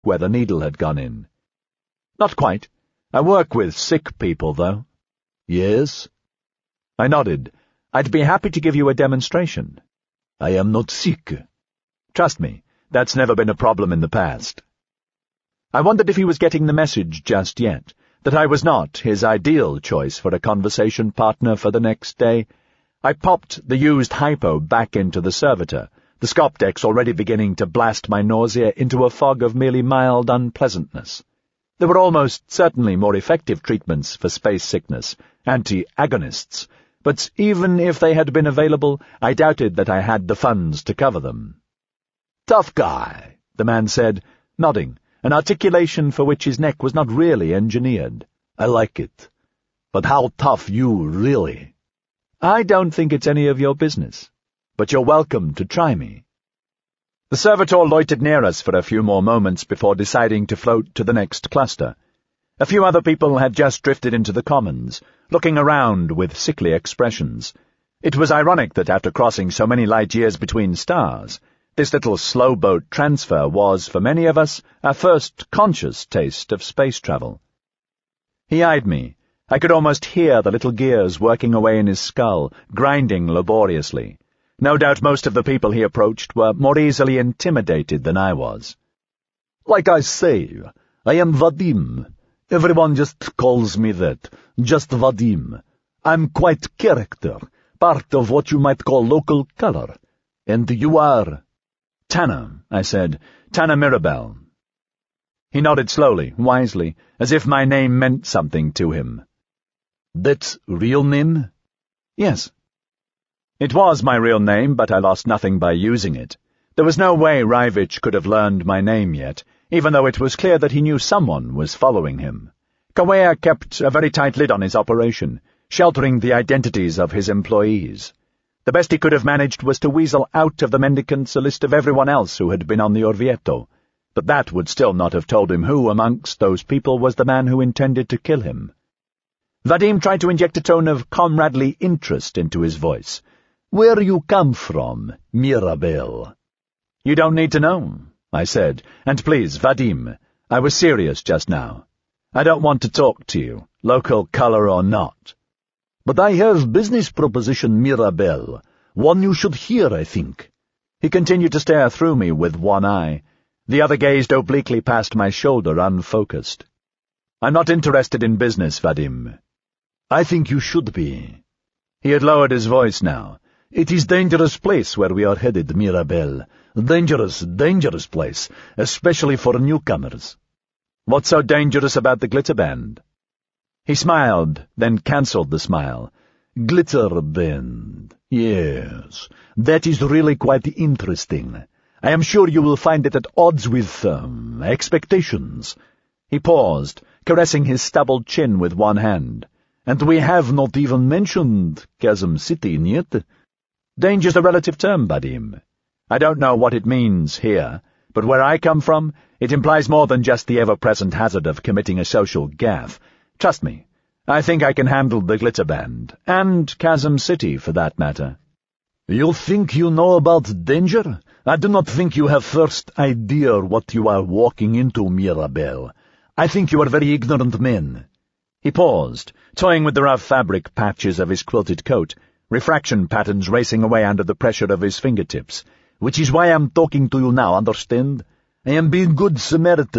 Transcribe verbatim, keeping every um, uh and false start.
where the needle had gone in. "Not quite. I work with sick people, though." "Yes?" I nodded. "I'd be happy to give you a demonstration." "I am not sick." "Trust me, that's never been a problem in the past." I wondered if he was getting the message just yet, that I was not his ideal choice for a conversation partner for the next day. I popped the used hypo back into the servitor, the Scopdex already beginning to blast my nausea into a fog of merely mild unpleasantness. There were almost certainly more effective treatments for space sickness, anti-agonists, but even if they had been available, I doubted that I had the funds to cover them. "Tough guy," the man said, nodding, an articulation for which his neck was not really engineered. "I like it. But how tough you really?" "I don't think it's any of your business, but you're welcome to try me." The servitor loitered near us for a few more moments before deciding to float to the next cluster. A few other people had just drifted into the commons, looking around with sickly expressions. It was ironic that after crossing so many light years between stars, this little slow boat transfer was, for many of us, our first conscious taste of space travel. He eyed me. I could almost hear the little gears working away in his skull, grinding laboriously. No doubt most of the people he approached were more easily intimidated than I was. "Like I say, I am Vadim. Everyone just calls me that. Just Vadim. I'm quite character, part of what you might call local color. And you are—" "Tanner," I said. "Tanner Mirabel." He nodded slowly, wisely, as if my name meant something to him. "That's real name?" "Yes." It was my real name, but I lost nothing by using it. There was no way Rivich could have learned my name yet, even though it was clear that he knew someone was following him. Kawea kept a very tight lid on his operation, sheltering the identities of his employees. The best he could have managed was to weasel out of the mendicants a list of everyone else who had been on the Orvieto, but that would still not have told him who amongst those people was the man who intended to kill him. Vadim tried to inject a tone of comradely interest into his voice. "Where you come from, Mirabel?" "You don't need to know," I said. "And please, Vadim, I was serious just now. I don't want to talk to you, local color or not." "But I have business proposition, Mirabel. One you should hear, I think." He continued to stare through me with one eye. The other gazed obliquely past my shoulder, unfocused. "I'm not interested in business, Vadim." "I think you should be." He had lowered his voice now. "It is dangerous place where we are headed, Mirabel. Dangerous, dangerous place, especially for newcomers." "What's so dangerous about the Glitterband?" He smiled, then cancelled the smile. "Glitterband, yes, that is really quite interesting. I am sure you will find it at odds with, um, expectations." He paused, caressing his stubbled chin with one hand. "And we have not even mentioned Chasm City yet." "Danger's a relative term, Vadim. I don't know what it means here, but where I come from, it implies more than just the ever-present hazard of committing a social gaffe. Trust me, I think I can handle the Glitterband, and Chasm City, for that matter." "You think you know about danger? I do not think you have first idea what you are walking into, Mirabel. I think you are very ignorant men." He paused, toying with the rough fabric patches of his quilted coat, refraction patterns racing away under the pressure of his fingertips. "Which is why I am talking to you now, understand? I am being good Samaritan.